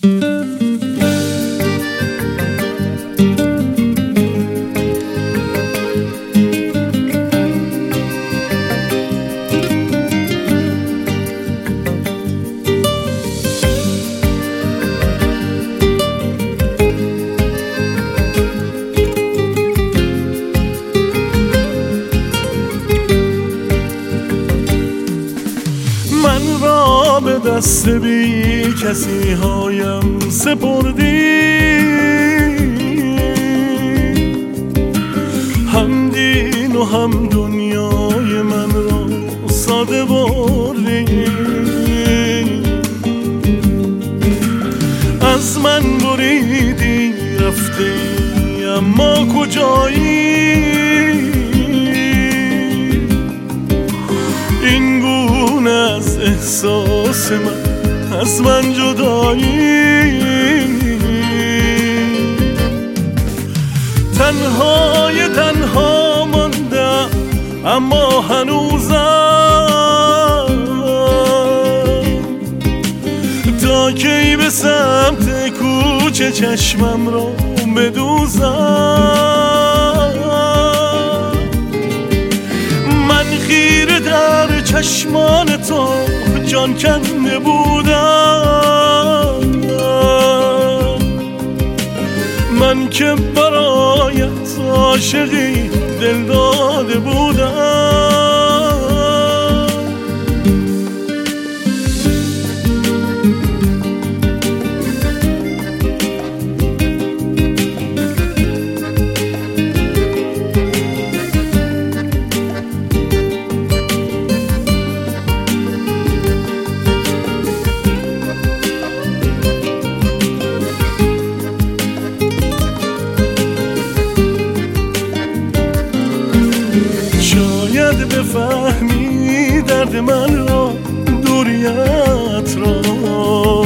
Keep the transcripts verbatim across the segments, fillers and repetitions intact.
من را به دست بی کسی هایم سپردی، هم دین و هم دنیای من را ساده بردی. از من بریدی رفتی اما کجایی؟ این گونه از احساس من از من جدایی. تنهای تنها ماندم اما هنوزم، تا کی به سمت کوچه چشمم را بدوزم. من خیره در چشمان تو جان کنده بودم، من که برایت عاشقی دل داده بودم. شاید بفهمی درد من را، دوریت را،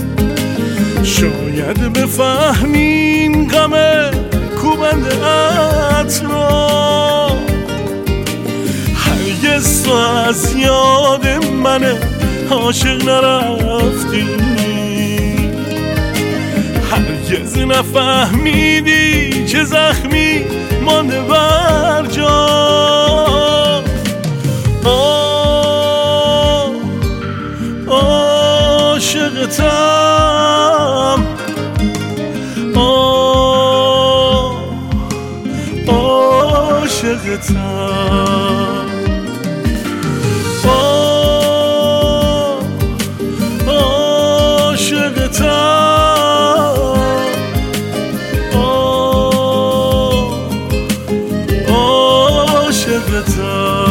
شاید بفهمین غم کوبنده‌ات را. هرگز تو از یاد من عاشق نرفتی، هرگز نفهمیدی چه زخمی مانده بر جا. عاشقتم، عاشقتم، عاشقتم، عاشقتم.